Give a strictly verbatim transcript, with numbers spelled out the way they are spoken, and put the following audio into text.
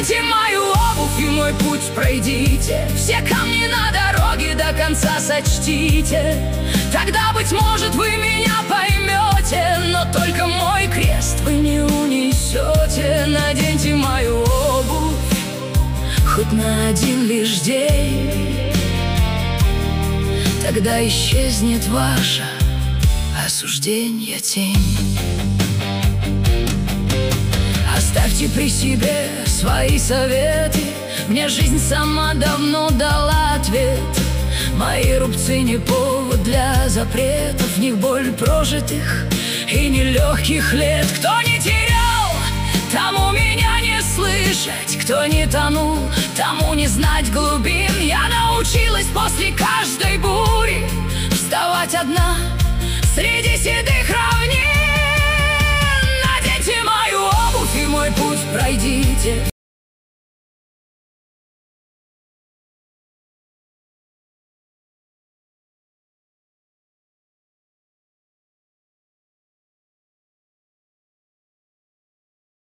Наденьте мою обувь и мой путь пройдите, все камни на дороге до конца сочтите. Тогда, быть может, вы меня поймете, но только мой крест вы не унесете. Наденьте мою обувь хоть на один лишь день, тогда исчезнет ваша осужденье тень. Оставьте при себе свои советы, мне жизнь сама давно дала ответ. Мои рубцы не повод для запретов, в них боль прожитых и нелегких лет. Кто не терял, тому меня не слышать, кто не тонул, тому не знать глубин. Я научилась после каждой бури вставать одна среди седых равнин. Наденьте мою обувь и мой путь пройдите,